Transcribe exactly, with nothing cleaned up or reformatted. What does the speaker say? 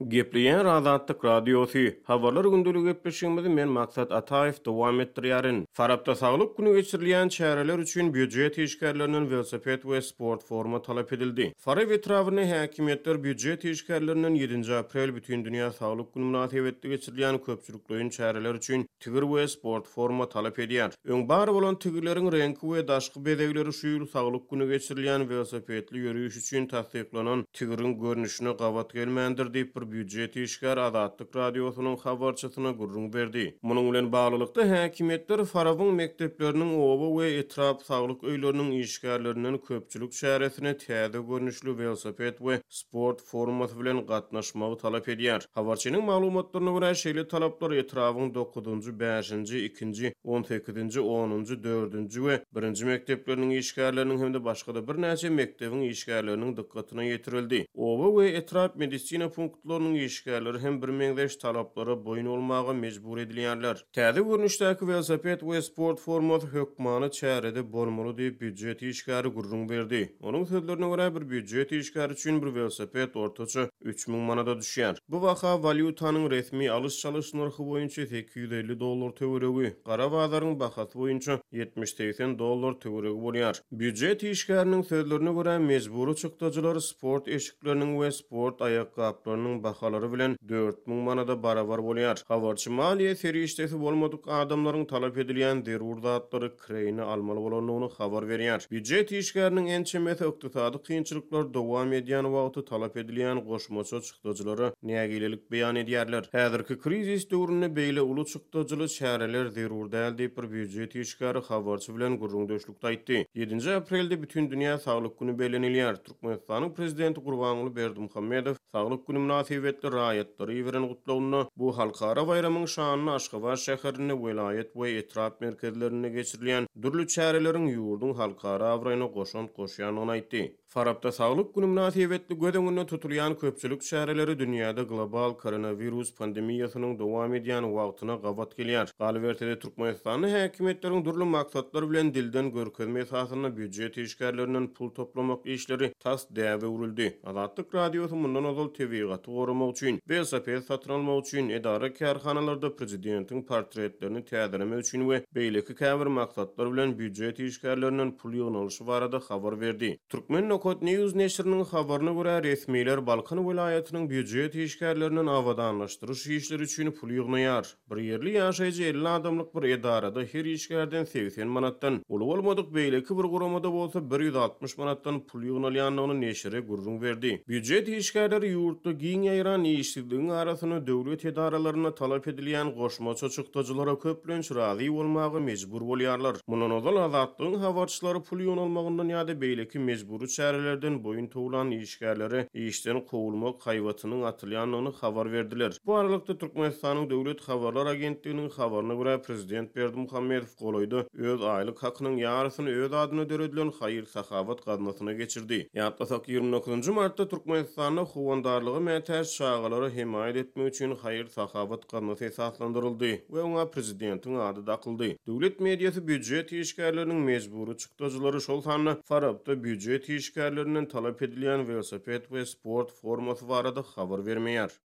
Gepleyen Azatlyk Radiosu. Habarlar gündülügi gepleşigimizi men maksat Ataev dowam etdirýärin. Farapda saglyk güni geçirilýän çäreler üçin büdjet işgärläriniň velosiped we sport forma talap edildi. Faraw etrawyny häkimetler büdjet işgärläriniň ýedinji aprel bütün dünýä saglyk güni münasibetli geçirilýän köpçülikleýin çäreler üçin tigir we sport forma talap edýär. Öň bary bolan tigirleriň rengi we daşky bedegleri şu ýyl saglyk güni geçirilýän velosipedli ýürüýüş üçin tasdiklanan tigiriň görnüşine gawat gelmändir diýip bir büdjet işgär Azatlyk Radiosynyň habarçysyna gurrun berdi. Munyň bilen baglykda häkimetler Farawyň mektepleriniň oba we etrap saglyk öýleriniň işgärlerinden köpçülik şäheresine täze görnüşli velosiped we sport formasy bilen gatnaşmagy talap edýär. Habarçynyň maglumatlaryna görä şeýle talaplar etrawyň dokuzunjy, beşinji, ikinji, on sekizinji, onunjy, dördünjü we birinji mektepleriniň işgärleriniň hemde başga bir näçe mektebiň işgärleriniň dikkatyna ýetirildi. Oba we etrap medisina punktlarynyň işgärleri hem bir meňzeş talaplara boyun olmagy mejbur edilýärler. Täze görnüşdäki velosiped we sport formasy hökmany çärede bolmaly diýip büdjet işgäri gurrun berdi. Onuň sözlerine görä bir büdjet işgäri üçin bir velosiped ortaça üç miň manada düşýär. Bu waka valyutanyň resmi alış-çalış narhy boýunça sekiz ýüz elli dollar töweregi, gara bazaryň bahasy boýunça yetmiş seksen dollar töweregi bolýar. Büdjet işgäriniň sözlerine görä mejburi çykdyjylar sport eşikleriniň we sport ayakkablarynyň bahalary bilen dört miň manada barabar bolýar. Habarçy maliýe serişdesi bolmadyk adamlaryň talap edilýän zerur zatlary kreýini almaly bolanlygyny habar berýär. Büdjet işgäriniň en çemeti ykdysady kynçylyklar dowam edýän wagty talap edilýän goşmaça çykdyjylary nägilelik beýan edýärler. Häzirki krizis döwründe beýle uly çykdyjyly çäreler zerur däl diýip bir büdjet işgäri habarçy bilen gurrundaşlykda aýtdy. ýedinji aprelde bütün dünýä saglyk güni belenilýär. Türkmenistanyň prezidenti Gurbanuly Berdimuhammedow saglyk güni münasibetli raýatlary ýeren gutlawuny bu halkara bayramyň şanyny Aşgabat şäherine, welayet we etrap merkezlerine geçirilýän dürli çäreleriň ýurdun halkara awraýyna goşan goşýanyny aýtdy. Farapda saglyk güni münasibetli gödüňünde tutulýan köpçülik çäreleri dünýäde global koronavirus pandemiýasynyň dowam edýän wagtyna gawat gelýär. Galbertede Türkmenistanyň häkimetleriň dürli maksatlar bilen dilden görkezme esasyna büdjet işgärlerinden pul toplamak işleri tas däwe urildi. Azatlyk Radiosu mundan ozal tebigaty gorumak üçin velosiped satyn almak üçin edara karhanalarda prezidentiň portretlerini täzelemek üçin we beýleki käbir maksatlar bilen büdjet işgärlerinden pul ýygnalyşy barada habar berdi. Türkmen Kod News neşriniň habaryna görä resmiler Balkan welaýatynyň büdjet işgärlerinden awadanlaşdyryş işleri üçin pul ýygnaýar. Bir ýerli ýaşaýjy elli adamlyk bir edarada her işgärden seksen manatdan, uly bolmadyk beýleki bir guramada bolsa bir ýüz altmış manatdan pul ýygnalýanyny neşre gurrun berdi. Büdjet işgärleri ýurtda giň ýaýran işçiligiň arasyna döwlet edaralaryna talap edilýän goşmaça çykdyjylara köplenç razy bolmagy mejbur bolýarlar. Mundan ozal Azatlygyň habarçylary pul ýygnalmagyndan ýa-da beýleki mejburi çärelerden boyun tuğulan işgärleri işten kovulmak haýwatynyň atylýanyny habar berdiler. Bu aralykda Türkmenistanyň döwlet habarlar agentliginiň habaryna görä prezident Berdimuhammedow goloýdy öz aýlyk hakynyň ýarysyny öz adyna döredilen haýyr sahawat gaznasyna geçirdi. Ýatlasak ýygrimi dokuzunjy martda Türkmenistanyň howandarlygy mätäç çağalary himayet etmek üçin haýyr sahawat gaznasy esaslandyryldy we oňa prezidentiň ady dakyldy. Döwlet mediýasy büdjet işgärleriniň mejburi çykdyjylary şol sany Farapda büdjet işgärlerinden talap edilýän velosiped we sport formasy barada habar bermeýär.